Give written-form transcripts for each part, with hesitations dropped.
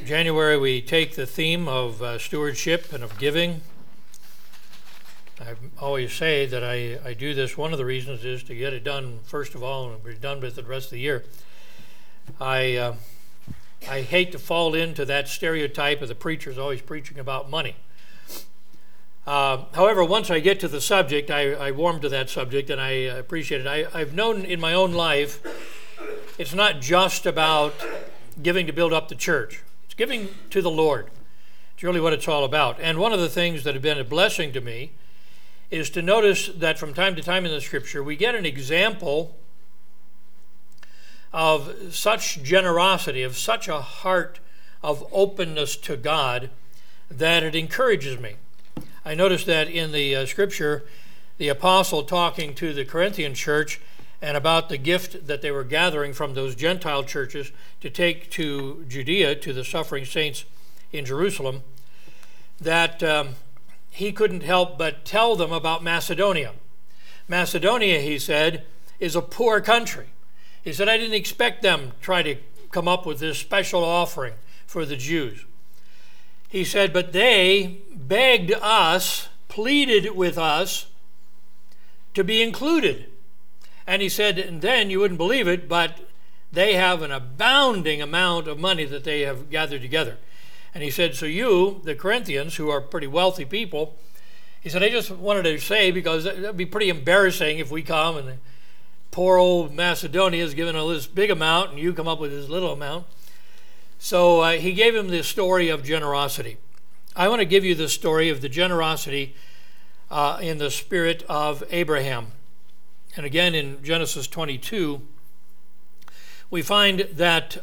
January, we take the theme of stewardship and of giving. I always say that I do this. One of the reasons is to get it done first of all, and we're done with it the rest of the year. I hate to fall into that stereotype of the preachers always preaching about money. However, once I get to the subject, I warm to that subject, and I appreciate it. I've known in my own life, it's not just about giving to build up the church. It's giving to the Lord. It's really what it's all about. And one of the things that have been a blessing to me is to notice that from time to time in the Scripture, we get an example of such generosity, of such a heart of openness to God, that it encourages me. I noticed that in the Scripture, the apostle talking to the Corinthian church and about the gift that they were gathering from those Gentile churches to take to Judea, to the suffering saints in Jerusalem, that he couldn't help but tell them about Macedonia. Macedonia, he said, is a poor country. He said, I didn't expect them to try to come up with this special offering for the Jews. He said, but they begged us, pleaded with us to be included. And he said, and then you wouldn't believe it, but they have an abounding amount of money that they have gathered together. And he said, so you, the Corinthians, who are pretty wealthy people, he said, I just wanted to say, because it would be pretty embarrassing if we come and the poor old Macedonia is given this big amount and you come up with this little amount. So he gave him this story of generosity. I want to give you the story of the generosity in the spirit of Abraham. And again, in Genesis 22, we find that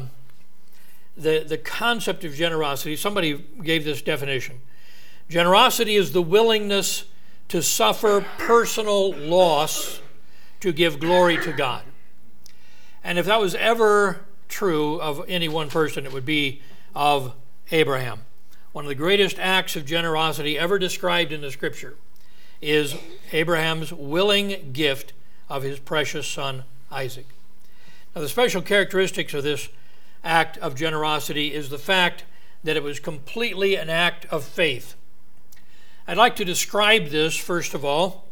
the concept of generosity, somebody gave this definition. Generosity is the willingness to suffer personal loss to give glory to God. And if that was ever true of any one person, it would be of Abraham. One of the greatest acts of generosity ever described in the Scripture is Abraham's willing gift of his precious son Isaac. Now, the special characteristics of this act of generosity is the fact that it was completely an act of faith. I'd like to describe this first of all,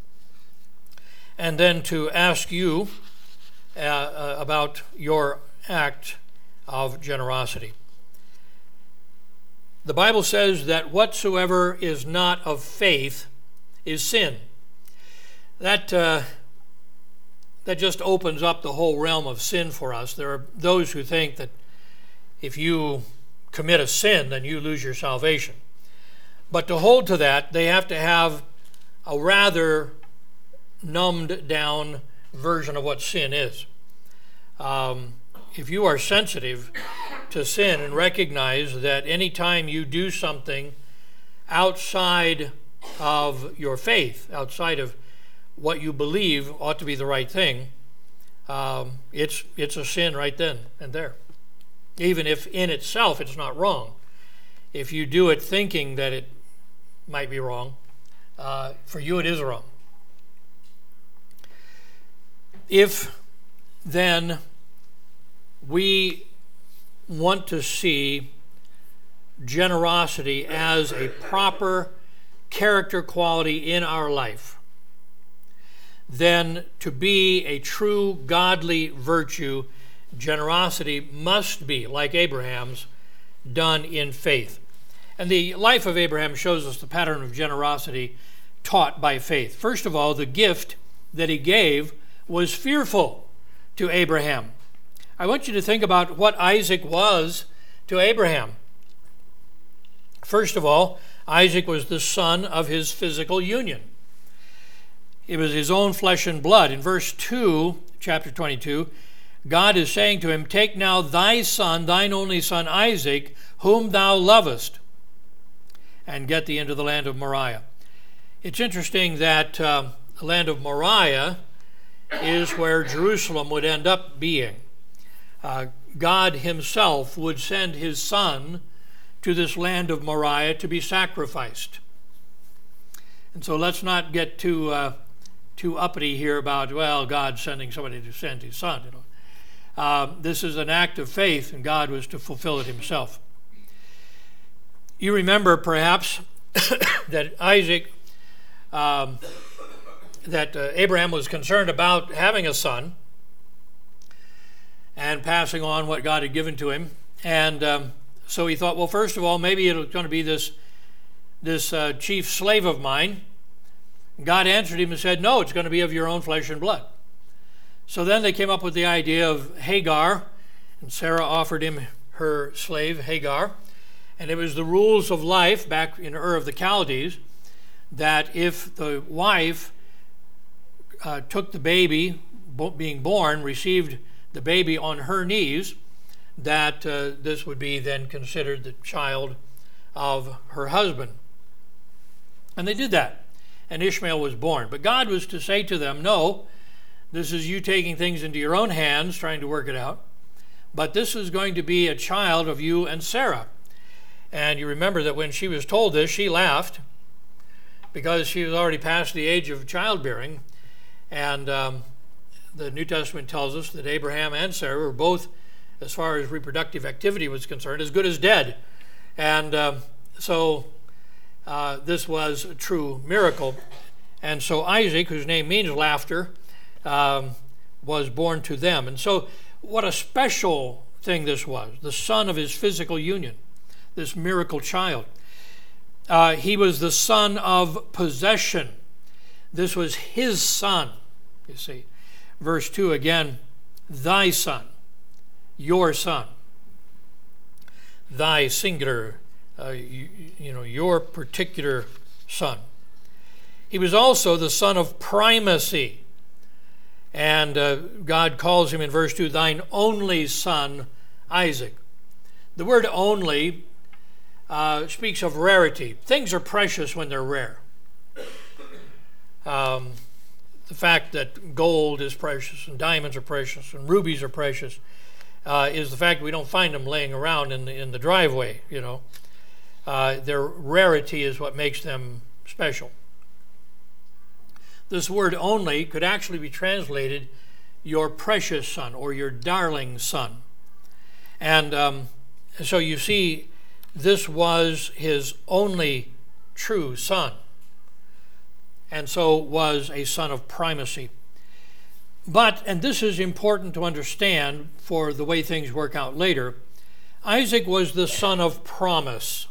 and then to ask you about your act of generosity. The Bible says that whatsoever is not of faith is sin. That just opens up the whole realm of sin for us. There are those who think that if you commit a sin, then you lose your salvation. But to hold to that, they have to have a rather numbed down version of what sin is. If you are sensitive to sin and recognize that any time you do something outside of your faith, outside of what you believe ought to be the right thing, it's a sin right then and there. Even if in itself it's not wrong. If you do it thinking that it might be wrong, for you it is wrong. If then we want to see generosity as a proper character quality in our life, then to be a true godly virtue, generosity must be, like Abraham's, done in faith. And the life of Abraham shows us the pattern of generosity taught by faith. First of all, the gift that he gave was fearful to Abraham. I want you to think about what Isaac was to Abraham. First of all, Isaac was the son of his physical union. It was his own flesh and blood. In verse 2, chapter 22, God is saying to him, take now thy son, thine only son Isaac, whom thou lovest, and get thee into the land of Moriah. It's interesting that the land of Moriah is where Jerusalem would end up being. God himself would send his son to this land of Moriah to be sacrificed. And so let's not get too uppity here about, well, God sending somebody to send his son. this is an act of faith, and God was to fulfill it himself. You remember perhaps that Abraham was concerned about having a son and passing on what God had given to him. And so he thought, well, first of all, maybe it's going to be this chief slave of mine. God answered him and said, no, it's going to be of your own flesh and blood. So then they came up with the idea of Hagar, and Sarah offered him her slave, Hagar. And it was the rules of life back in Ur of the Chaldees that if the wife took the baby being born, received the baby on her knees, that this would be then considered the child of her husband. And they did that, and Ishmael was born. But God was to say to them, no, this is you taking things into your own hands, trying to work it out, but this is going to be a child of you and Sarah. And you remember that when she was told this, she laughed because she was already past the age of childbearing. And the New Testament tells us that Abraham and Sarah were both, as far as reproductive activity was concerned, as good as dead. And so this was a true miracle. And so Isaac, whose name means laughter, was born to them. And so what a special thing this was, the son of his physical union, this miracle child. He was the son of possession. This was his son, you see. Verse 2 again, thy son, your son. Thy singular, your particular son. He was also the son of primacy. And God calls him in verse 2, thine only son, Isaac. The word only speaks of rarity. Things are precious when they're rare. The fact that gold is precious and diamonds are precious and rubies are precious is the fact that we don't find them laying around in the driveway, Their rarity is what makes them special. This word only could actually be translated your precious son or your darling son. And so you see, this was his only true son, and so was a son of primacy. But, and this is important to understand for the way things work out later, Isaac was the son of promise.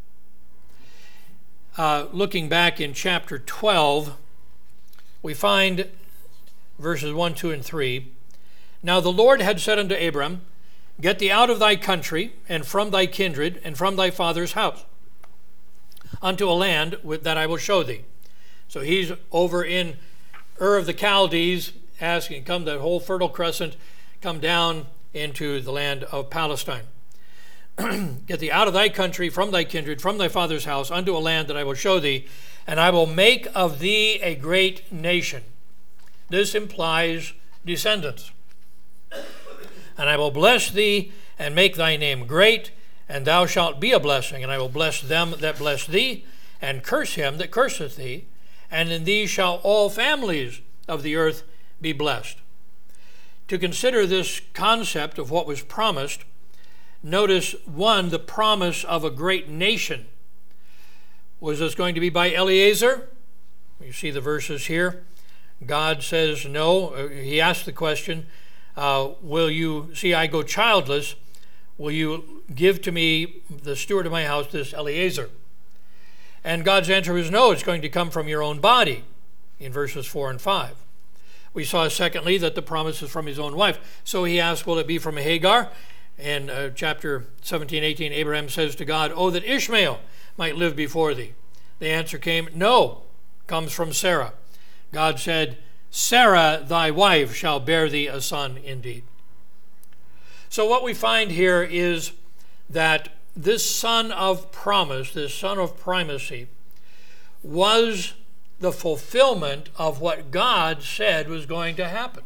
Looking back in chapter 12, we find verses 1, 2, and 3. Now the Lord had said unto Abram, get thee out of thy country, and from thy kindred, and from thy father's house, unto a land that I will show thee. So he's over in Ur of the Chaldees, asking, come the whole Fertile Crescent, come down into the land of Palestine. Get thee out of thy country, from thy kindred, from thy father's house, unto a land that I will show thee, and I will make of thee a great nation. This implies descendants. And I will bless thee, and make thy name great, and thou shalt be a blessing. And I will bless them that bless thee, and curse him that curseth thee. And in thee shall all families of the earth be blessed. To consider this concept of what was promised, notice, one, the promise of a great nation. Was this going to be by Eliezer? You see the verses here. God says no. He asked the question, will you, see I go childless, will you give to me, the steward of my house, this Eliezer? And God's answer was no, it's going to come from your own body, in verses 4 and 5. We saw, secondly, that the promise is from his own wife. So he asked, will it be from Hagar? In chapter 17, 18, Abraham says to God, oh, that Ishmael might live before thee. The answer came, no, comes from Sarah. God said, Sarah, thy wife, shall bear thee a son indeed. So what we find here is that this son of promise, this son of primacy, was the fulfillment of what God said was going to happen.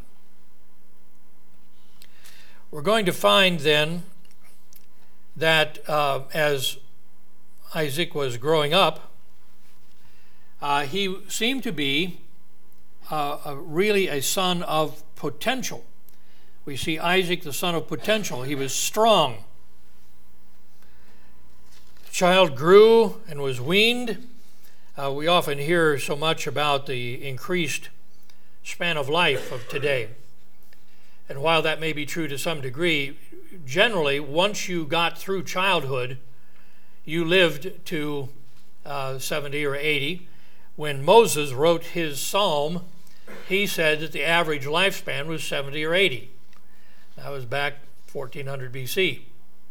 We're going to find then that as Isaac was growing up, he seemed to be really a son of potential. We see Isaac, the son of potential. He was strong. The child grew and was weaned. We often hear so much about the increased span of life of today. And while that may be true to some degree, generally, once you got through childhood, you lived to 70 or 80. When Moses wrote his psalm, he said that the average lifespan was 70 or 80. That was back 1400 BC.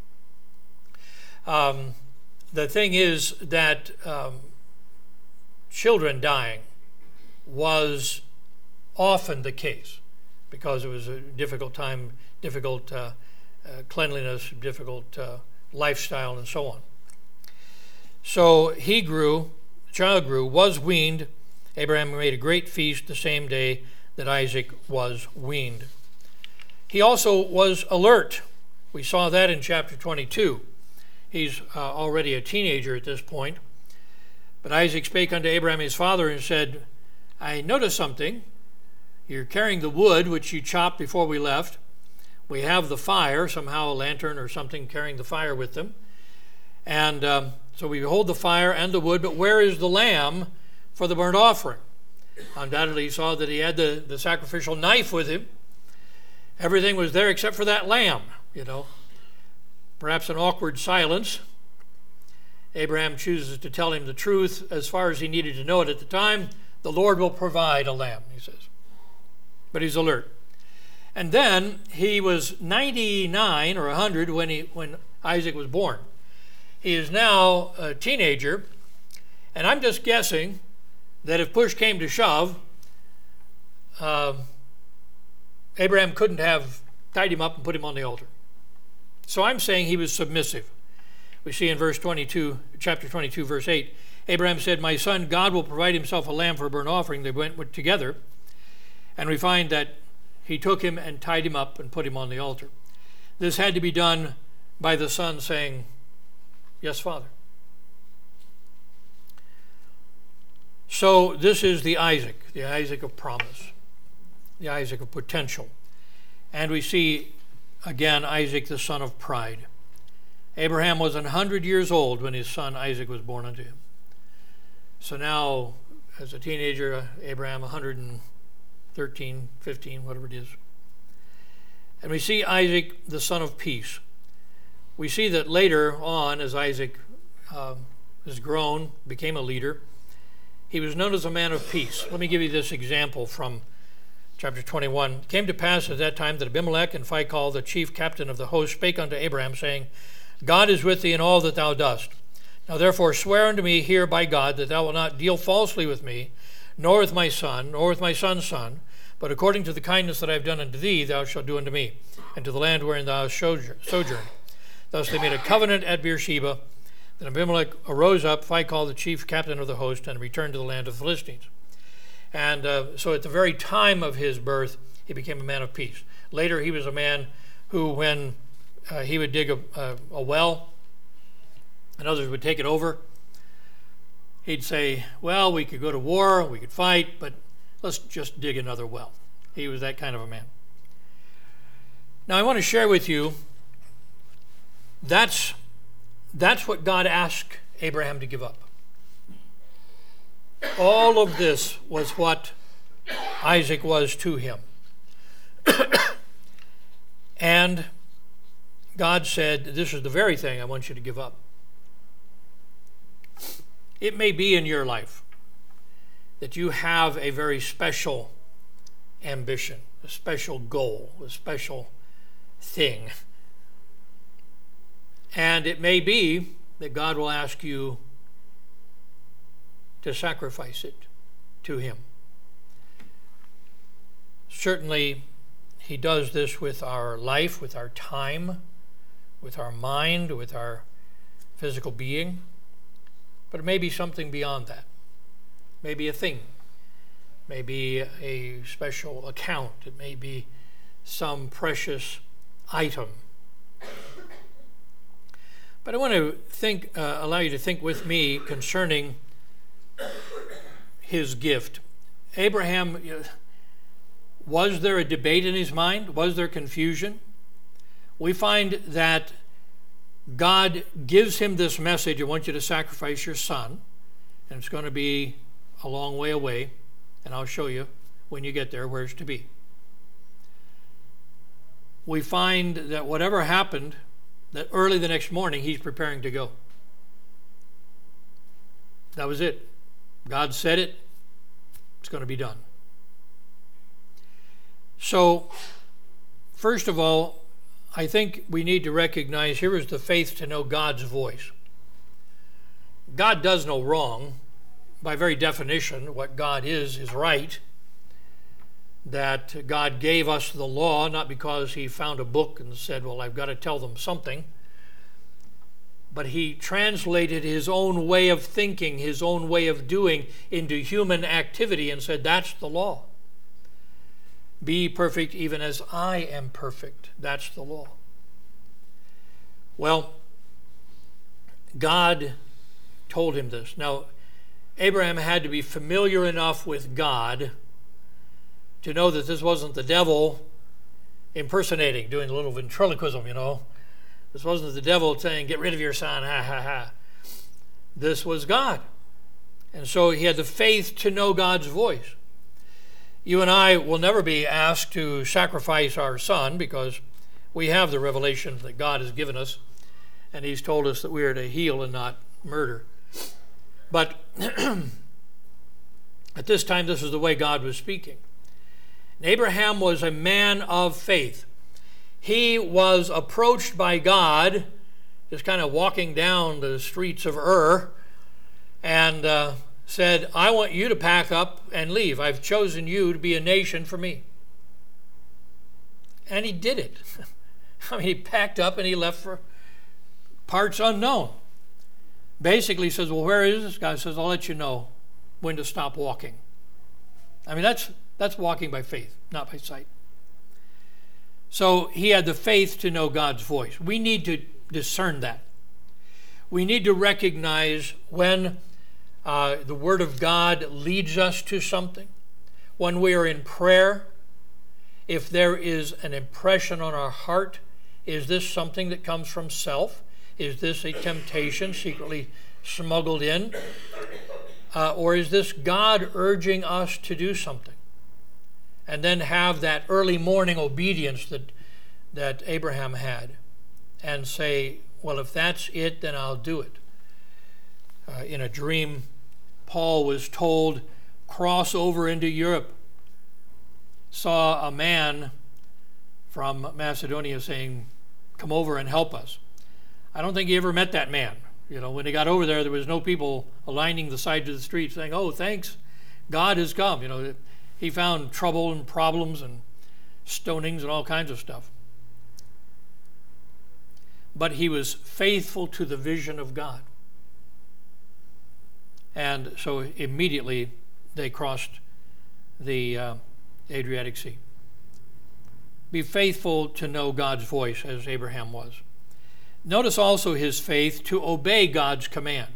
The thing is that children dying was often the case because it was a difficult time, difficult cleanliness, difficult lifestyle, and so on. So he grew, the child grew, was weaned. Abraham made a great feast the same day that Isaac was weaned. He also was alert. We saw that in chapter 22. He's already a teenager at this point. But Isaac spake unto Abraham his father and said, I noticed something. You're carrying the wood which you chopped before we left. We have the fire, somehow a lantern or something carrying the fire with them. And so we hold the fire and the wood, but where is the lamb for the burnt offering? Undoubtedly he saw that he had the sacrificial knife with him. Everything was there except for that lamb, Perhaps an awkward silence. Abraham chooses to tell him the truth as far as he needed to know it at the time. The Lord will provide a lamb, he says. But he's alert. And then he was 99 or 100 when Isaac was born. He is now a teenager, and I'm just guessing that if push came to shove, Abraham couldn't have tied him up and put him on the altar. So I'm saying he was submissive. We see in chapter 22, verse 8, Abraham said, My son, God will provide himself a lamb for a burnt offering. They went together, and we find that he took him and tied him up and put him on the altar. This had to be done by the son saying, Yes, Father. So this is the Isaac of promise, the Isaac of potential. And we see, again, Isaac, the son of pride. Abraham was 100 years old when his son Isaac was born unto him. So now, as a teenager, Abraham 113, 15, whatever it is. And we see Isaac, the son of peace. We see that later on, as Isaac has grown, became a leader, he was known as a man of peace. Let me give you this example from chapter 21. It came to pass at that time that Abimelech and Phicol, the chief captain of the host, spake unto Abraham, saying, God is with thee in all that thou dost. Now therefore swear unto me here by God that thou wilt not deal falsely with me, nor with my son, nor with my son's son, but according to the kindness that I have done unto thee, thou shalt do unto me, and to the land wherein thou hast sojourned. Thus they made a covenant at Beersheba. Then Abimelech arose up, Phicol, the chief captain of the host, and returned to the land of the Philistines. And so at the very time of his birth, he became a man of peace. Later, he was a man who, when he would dig a well and others would take it over, he'd say, well, we could go to war, we could fight, but let's just dig another well. He was that kind of a man. Now, I want to share with you, that's what God asked Abraham to give up. All of this was what Isaac was to him. And God said, this is the very thing I want you to give up. It may be in your life that you have a very special ambition, a special goal, a special thing. And it may be that God will ask you to sacrifice it to him. Certainly, he does this with our life, with our time, with our mind, with our physical being. But it may be something beyond that. Maybe a thing. Maybe a special account. It may be some precious item. But I want to allow you to think with me concerning his gift. Abraham, Was there a debate in his mind? Was there confusion? We find that God gives him this message: I want you to sacrifice your son, and it's going to be a long way away, and I'll show you when you get there where it's to be. We find that whatever happened, that early the next morning he's preparing to go. That was it. God said it. It's going to be done. So, first of all, I think we need to recognize here is the faith to know God's voice. God does no wrong. By very definition, what God is right. That God gave us the law, not because he found a book and said, well, I've got to tell them something. But he translated his own way of thinking, his own way of doing into human activity and said, that's the law. Be perfect even as I am perfect. That's the law. Well, God told him this. Now, Abraham had to be familiar enough with God to know that this wasn't the devil impersonating, doing a little ventriloquism, This wasn't the devil saying, get rid of your son, ha, ha, ha. This was God. And so he had the faith to know God's voice. You and I will never be asked to sacrifice our son because we have the revelation that God has given us, and he's told us that we are to heal and not murder. But at this time, this is the way God was speaking. And Abraham was a man of faith. He was approached by God, just kind of walking down the streets of Ur, and said, I want you to pack up and leave. I've chosen you to be a nation for me. And he did it. He packed up and he left for parts unknown. Basically says, well, where is this guy? Says, I'll let you know when to stop walking. That's walking by faith, not by sight. So he had the faith to know God's voice. We need to discern that. We need to recognize when the Word of God leads us to something. When we are in prayer, if there is an impression on our heart, is this something that comes from self? Is this a temptation secretly smuggled in? Or is this God urging us to do something? And then have that early morning obedience that Abraham had and say, well, if that's it, then I'll do it. In a dream, Paul was told, cross over into Europe. Saw a man from Macedonia saying, come over and help us. I don't think he ever met that man. When he got over there was no people lining the sides of the street saying, oh, thanks, God has come. He found trouble and problems and stonings and all kinds of stuff. But he was faithful to the vision of God. And so immediately they crossed the Adriatic Sea. Be faithful to know God's voice as Abraham was. Notice also his faith to obey God's command.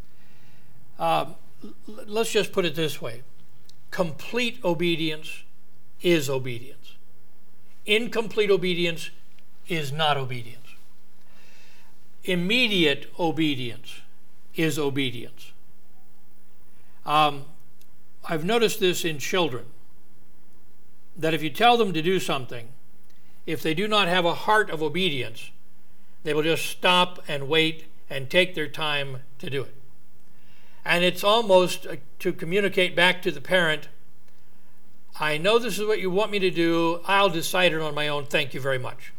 Let's just put it this way. Complete obedience is obedience. Incomplete obedience is not obedience. Immediate obedience is obedience. I've noticed this in children, that if you tell them to do something, if they do not have a heart of obedience, they will just stop and wait and take their time to do it. And it's almost to communicate back to the parent, I know this is what you want me to do. I'll decide it on my own. Thank you very much.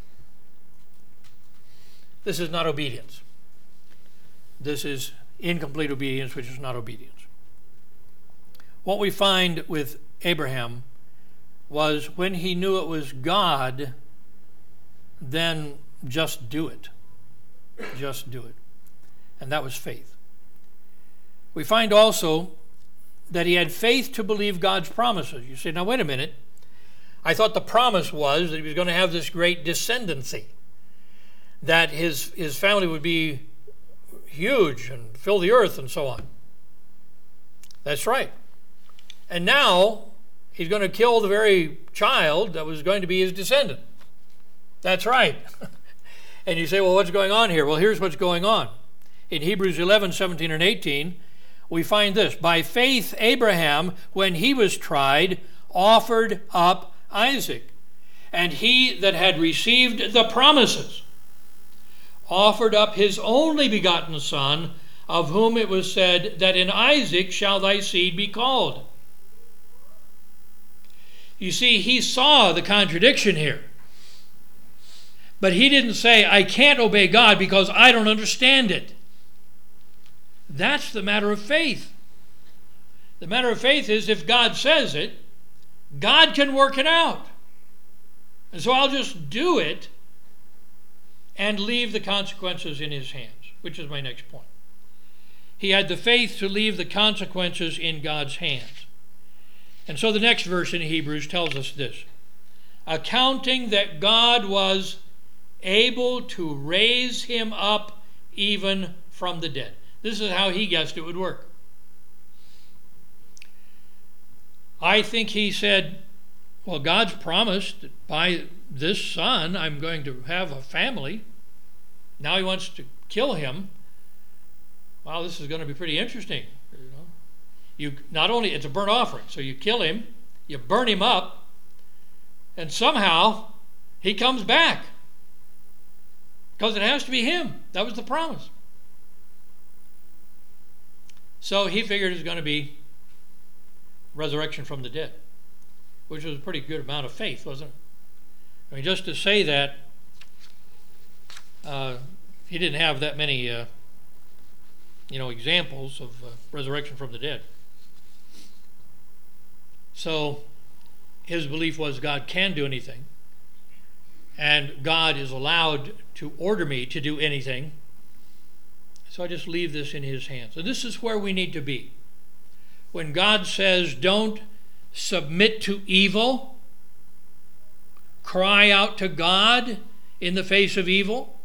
This is not obedience. This is incomplete obedience, which is not obedience. What we find with Abraham was when he knew it was God, then just do it. Just do it. And that was faith. We find also that he had faith to believe God's promises. You say, now wait a minute. I thought the promise was that he was going to have this great descendancy, that his family would be huge and fill the earth and so on. That's right. And now He's going to kill the very child that was going to be his descendant. That's right. And you say, well, what's going on here? Well, here's what's going on. In Hebrews 11, 17 and 18, we find this. By faith, Abraham, when he was tried, offered up Isaac. And he that had received the promises offered up his only begotten son, of whom it was said that in Isaac shall thy seed be called. You see, he saw the contradiction here. But he didn't say, I can't obey God because I don't understand it. That's the matter of faith. The matter of faith is if God says it, God can work it out. And so I'll just do it and leave the consequences in his hands, which is my next point. He had the faith to leave the consequences in God's hands. And so the next verse in Hebrews tells us this. Accounting that God was able to raise him up even from the dead. This is how he guessed it would work. I think he said, well, God's promised that by this son I'm going to have a family. Now he wants to kill him. Wow, this is going to be pretty interesting. You not only, it's a burnt offering, so you kill him, you burn him up, and somehow he comes back. Because it has to be him. That was the promise. So he figured it was going to be resurrection from the dead, which was a pretty good amount of faith, wasn't it? I mean, just to say that, he didn't have that many, examples of resurrection from the dead. So his belief was God can do anything, and God is allowed to order me to do anything. So I just leave this in his hands. And this is where we need to be. When God says, don't submit to evil, cry out to God in the face of evil,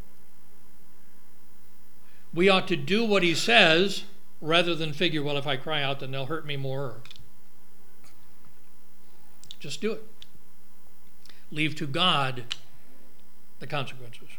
we ought to do what he says rather than figure, well, if I cry out, then they'll hurt me more. Just do it. Leave to God the consequences.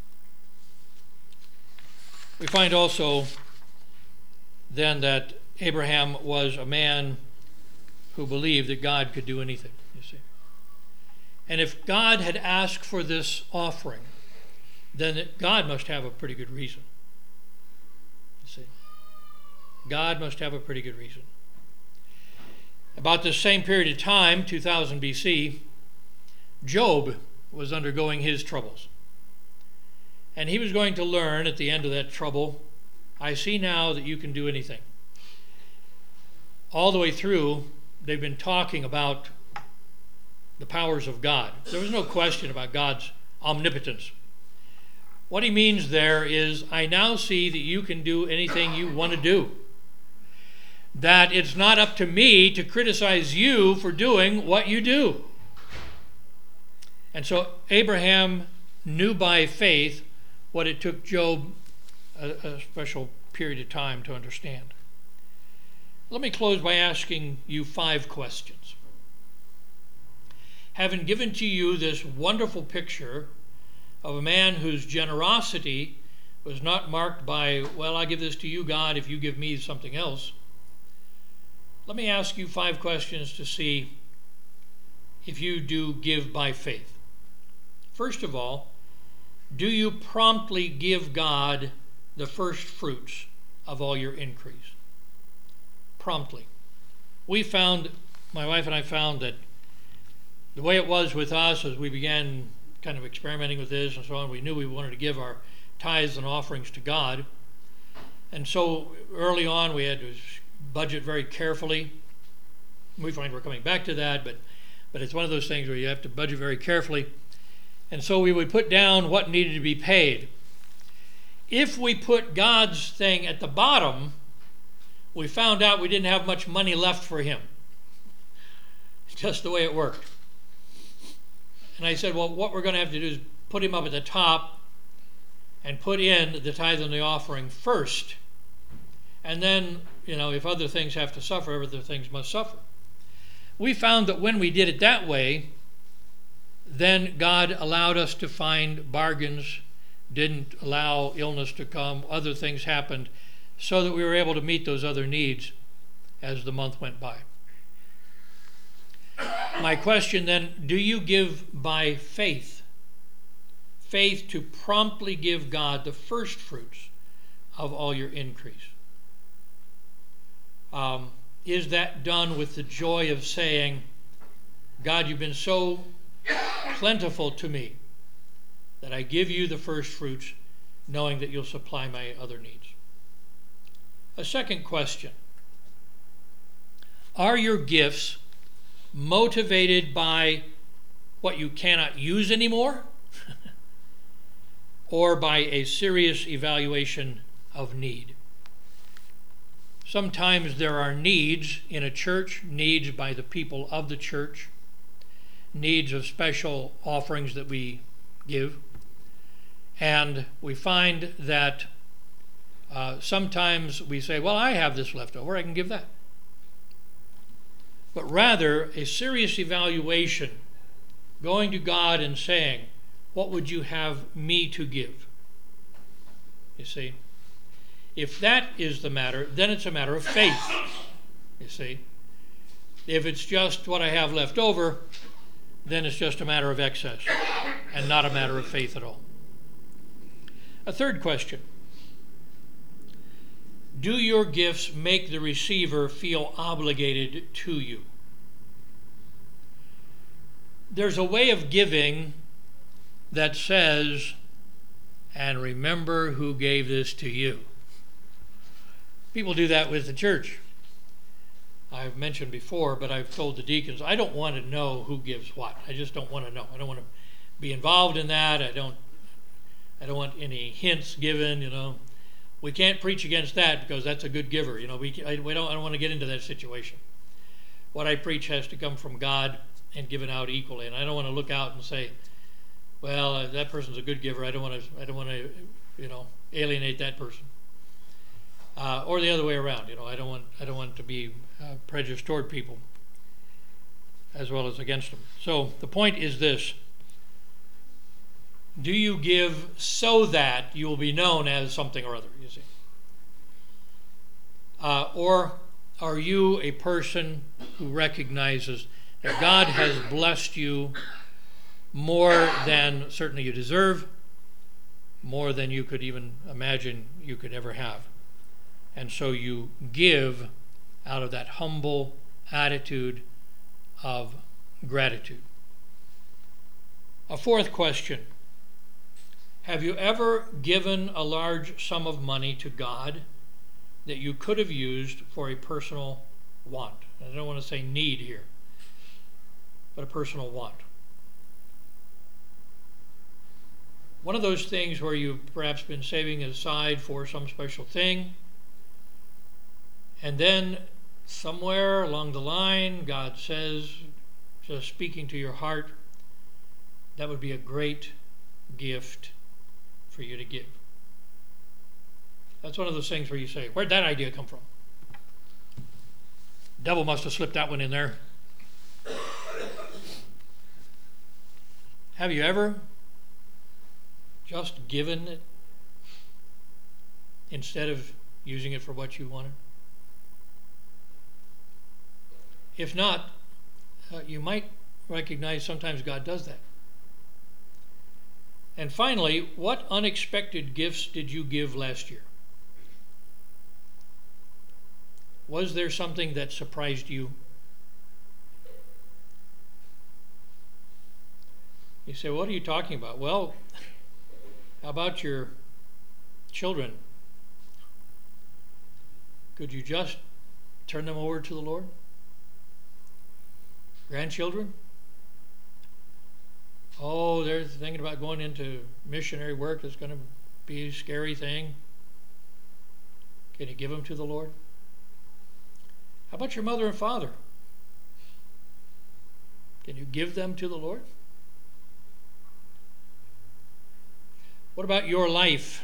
We find also then that Abraham was a man who believed that God could do anything, you see. And if God had asked for this offering, then God must have a pretty good reason. You see. God must have a pretty good reason. About the same period of time, 2000 BC, Job was undergoing his troubles. And he was going to learn at the end of that trouble, I see now that you can do anything. All the way through, they've been talking about the powers of God. There was no question about God's omnipotence. What he means there is, I now see that you can do anything you want to do. That it's not up to me to criticize you for doing what you do. And so Abraham knew by faith what it took Job a special period of time to understand. Let me close by asking you 5 questions. Having given to you this wonderful picture of a man whose generosity was not marked by, well, I give this to you, God, if you give me something else. Let me ask you 5 questions to see if you do give by faith. First of all, do you promptly give God the first fruits of all your increase? Promptly. My wife and I found that the way it was with us as we began kind of experimenting with this and so on, we knew we wanted to give our tithes and offerings to God. And so early on we had to budget very carefully. We find we're coming back to that, but it's one of those things where you have to budget very carefully. And so we would put down what needed to be paid. If we put God's thing at the bottom, we found out we didn't have much money left for him. Just the way it worked. And I said, well, what we're going to have to do is put him up at the top and put in the tithe and the offering first. And then, if other things have to suffer, other things must suffer. we found that when we did it that way, then God allowed us to find bargains, didn't allow illness to come, other things happened, so that we were able to meet those other needs as the month went by. My question then, do you give by faith? Faith to promptly give God the first fruits of all your increase. Is that done with the joy of saying, God, you've been so plentiful to me that I give you the first fruits, knowing that you'll supply my other needs? A second question. Are your gifts motivated by what you cannot use anymore or by a serious evaluation of need? Sometimes there are needs in a church, needs by the people of the church, needs of special offerings that we give, and we find that sometimes we say, well, I have this left over, I can give that. But rather, a serious evaluation, going to God and saying, what would you have me to give? You see? If that is the matter, then it's a matter of faith. You see? If it's just what I have left over, then it's just a matter of excess and not a matter of faith at all. A third question. Do your gifts make the receiver feel obligated to you? There's a way of giving that says, and remember who gave this to you. People do that with the church. I've mentioned before, but I've told the deacons, I don't want to know who gives what. I just don't want to know. I don't want to be involved in that. I don't want any hints given, you know. We can't preach against that because that's a good giver. You know, I don't want to get into that situation. What I preach has to come from God and given out equally. And I don't want to look out and say, well, that person's a good giver. I don't want to, you know, alienate that person. Or the other way around. You know, I don't want to be prejudiced toward people as well as against them. So the point is this. Do you give so that you will be known as something or other, you see? Or are you a person who recognizes that God has blessed you more than certainly you deserve, more than you could even imagine you could ever have? And so you give out of that humble attitude of gratitude. A fourth question. Have you ever given a large sum of money to God that you could have used for a personal want? I don't want to say need here, but a personal want. One of those things where you've perhaps been saving aside for some special thing, and then somewhere along the line, God says, just speaking to your heart, that would be a great gift for you to give. That's one of those things where you say, where'd that idea come from? Devil must have slipped that one in there. Have you ever just given it instead of using it for what you wanted? If not, you might recognize sometimes God does that. And finally, what unexpected gifts did you give last year? Was there something that surprised you? You say, what are you talking about? Well, how about your children? Could you just turn them over to the Lord? Grandchildren? Oh, they're thinking about going into missionary work. It's going to be a scary thing. Can you give them to the Lord? How about your mother and father? Can you give them to the Lord? What about your life?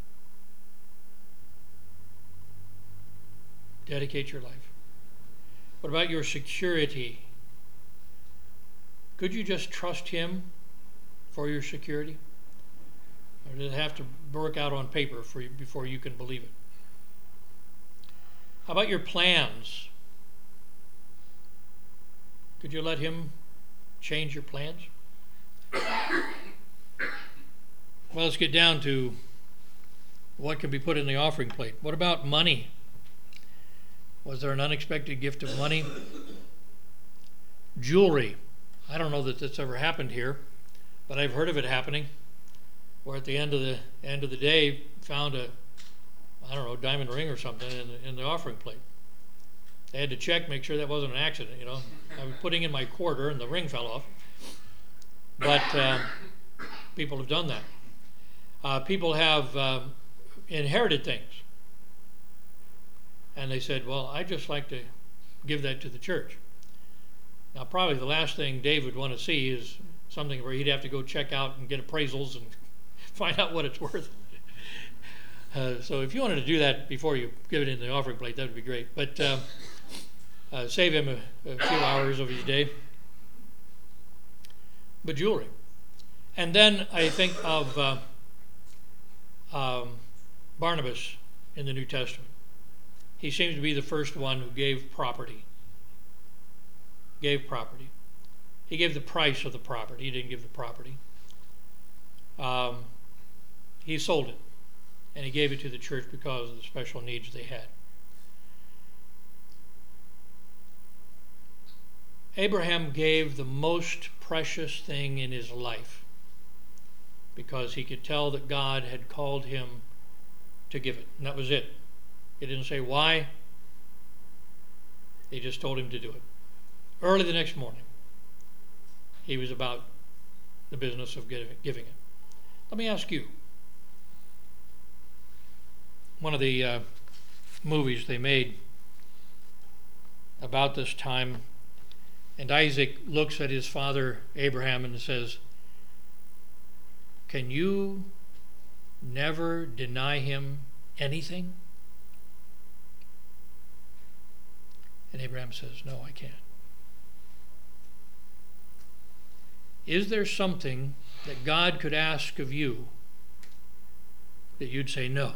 Dedicate your life. What about your security? Could you just trust Him for your security? Or does it have to work out on paper before you can believe it? How about your plans? Could you let Him change your plans? Well, let's get down to what can be put in the offering plate. What about money? Was there an unexpected gift of money? Jewelry. I don't know that this ever happened here, but I've heard of it happening, where at the end of the day found a, I don't know, diamond ring or something in the offering plate. They had to check, make sure that wasn't an accident, I was putting in my quarter and the ring fell off. But people have done that. People have inherited things. And they said, well, I'd just like to give that to the church. Now, probably the last thing Dave would want to see is something where he'd have to go check out and get appraisals and find out what it's worth. So if you wanted to do that before you give it in the offering plate, that would be great. But save him a few hours of his day. But jewelry. And then I think of Barnabas in the New Testament. He seems to be the first one who gave property. He gave the price of the property. He didn't give the property. He sold it, and he gave it to the church because of the special needs they had. Abraham gave the most precious thing in his life because he could tell that God had called him to give it, and that was it. He didn't say why. He just told him to do it. Early the next morning, he was about the business of giving it. Let me ask you. One of the movies they made about this time, and Isaac looks at his father Abraham and says, "Can you never deny him anything?" And Abraham says, "No, I can't." Is there something that God could ask of you that you'd say no?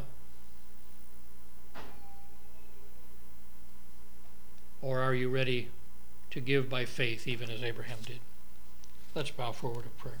Or are you ready to give by faith, even as Abraham did? Let's bow forward in prayer.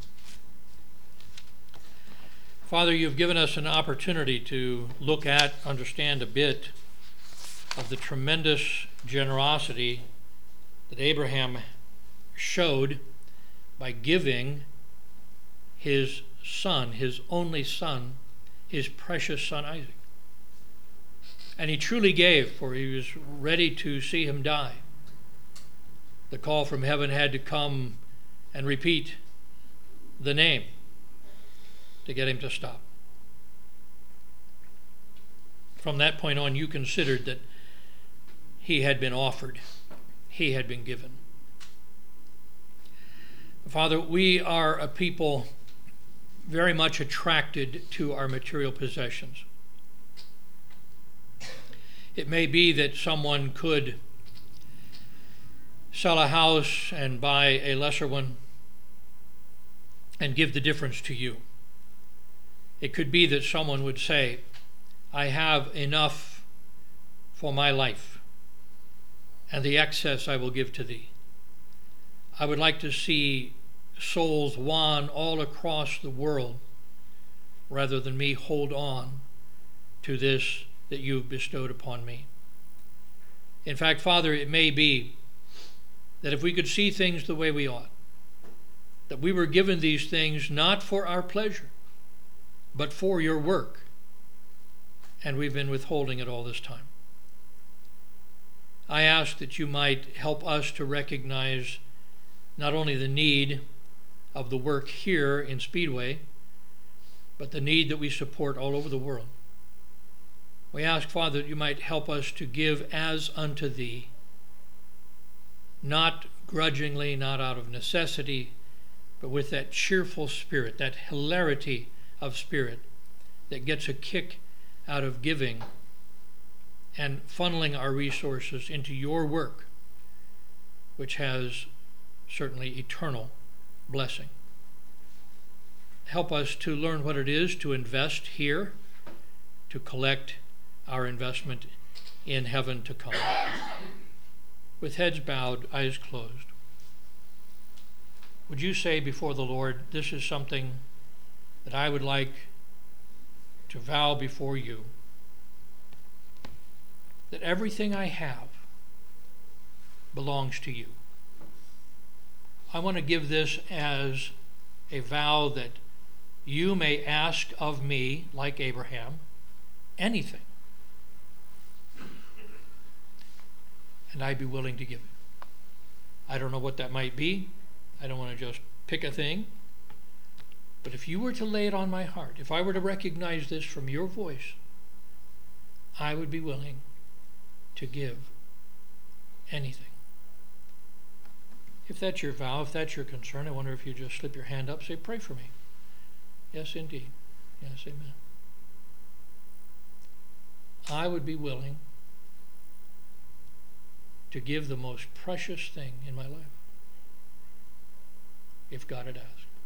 Father, you've given us an opportunity to look at, understand a bit of the tremendous generosity that Abraham showed by giving his son, his only son, his precious son Isaac. And he truly gave, for he was ready to see him die. The call from heaven had to come and repeat the name to get him to stop. From that point on, you considered that he had been offered, he had been given. Father, we are a people very much attracted to our material possessions. It may be that someone could sell a house and buy a lesser one and give the difference to you. It could be that someone would say, "I have enough for my life, and the excess I will give to thee." I would like to see souls won all across the world rather than me hold on to this that you've bestowed upon me. In fact, Father, it may be that if we could see things the way we ought, that we were given these things not for our pleasure, but for your work, and we've been withholding it all this time. I ask that you might help us to recognize not only the need of the work here in Speedway, but the need that we support all over the world. We ask, Father, that you might help us to give as unto thee, not grudgingly, not out of necessity, but with that cheerful spirit, that hilarity of spirit that gets a kick out of giving and funneling our resources into your work which has certainly eternal blessing. Help us to learn what it is to invest here, to collect our investment in heaven to come. With heads bowed, eyes closed, would you say before the Lord, this is something that I would like to vow before you, that everything I have belongs to you. I want to give this as a vow that you may ask of me, like Abraham, anything, and I'd be willing to give it. I don't know what that might be. I don't want to just pick a thing. But if you were to lay it on my heart, if I were to recognize this from your voice, I would be willing to give anything. If that's your vow, if that's your concern, I wonder if you just slip your hand up, say, pray for me. Yes, indeed. Yes, amen. I would be willing to give the most precious thing in my life if God had asked.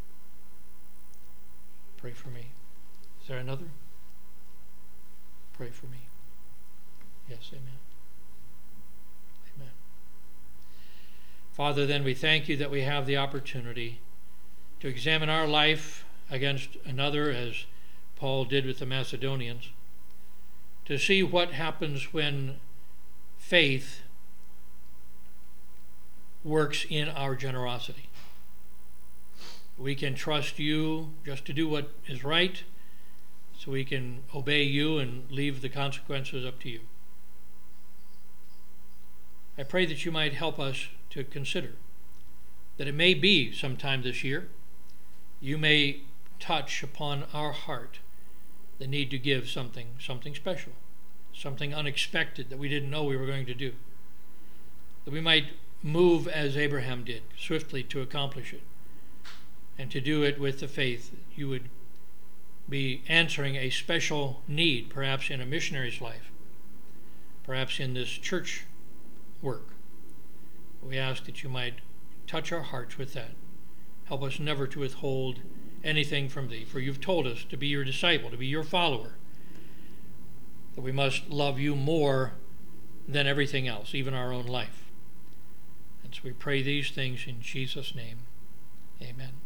Pray for me. Is there another? Pray for me. Yes, amen. Amen. Father, then we thank you that we have the opportunity to examine our life against another, as Paul did with the Macedonians, to see what happens when faith works in our generosity. We can trust you just to do what is right, so we can obey you and leave the consequences up to you. I pray that you might help us to consider that it may be sometime this year you may touch upon our heart the need to give something special, something unexpected that we didn't know we were going to do, that we might move as Abraham did, swiftly to accomplish it, and to do it with the faith that you would be answering a special need, perhaps in a missionary's life, perhaps in this church work. We ask that you might touch our hearts with that. Help us never to withhold anything from thee, for you've told us to be your disciple, to be your follower, that we must love you more than everything else, even our own life. And so we pray these things in Jesus' name. Amen.